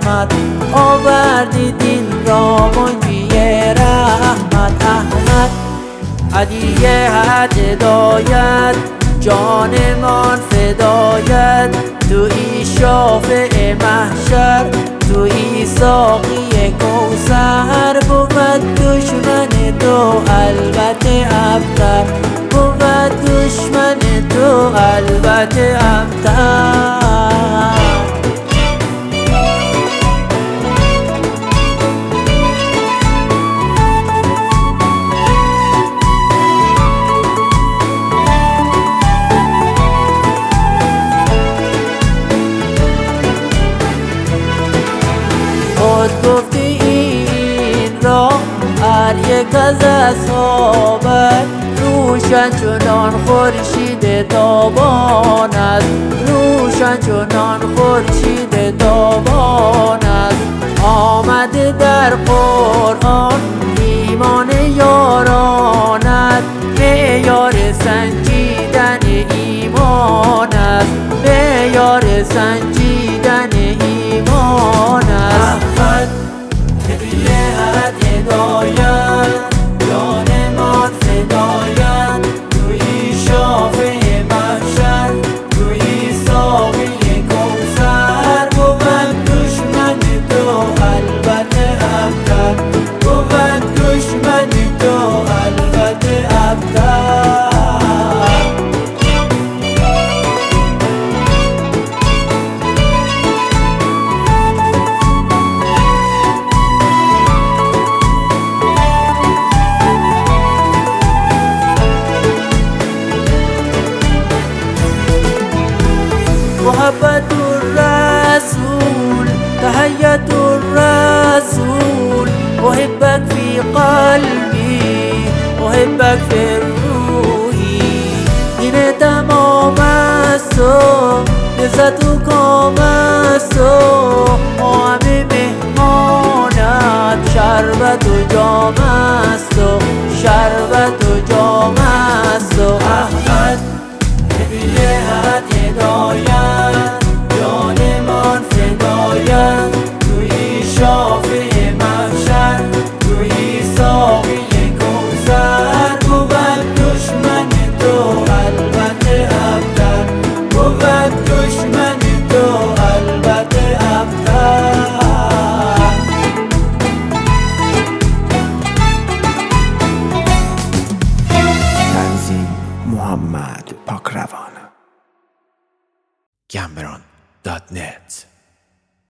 رحمت آوردی دین را منجی رحمت احمد هدیه هدایت جانمان فدایت توی شافع محشر توی ساقی کوثر بود دشمن تو البته ابتر بود دشمن تو البته ابتر خود گفتی این را هر یک از اصحابت روشن چنان خورشید تابان است روشن چنان خورشید تابان است آمده در قرآن ایمان یارانت معیار سنجیدن ایمان است معیار سنجیدن ایمان است احمد هدیه هدایت جانمان فدایت توی شافع محشر توی ساقی کوثر بود دشمن تو البته ابتر بود دشمن تو البته ابتر محبت الرسول تحية الرسول أحبك في قلبي أحبك في روحي دین تمام است و لذت و کام است و ما همه مهمانت شربت و جام است و شربت و جام است و احمد هدیه هدایت جانمان فدایت توی شافع محشر توی ساقی کوثر بود دشمن تو البته ابتر بود دشمن تو البته ابتر تنظیم محمد پاکروان. gambron.net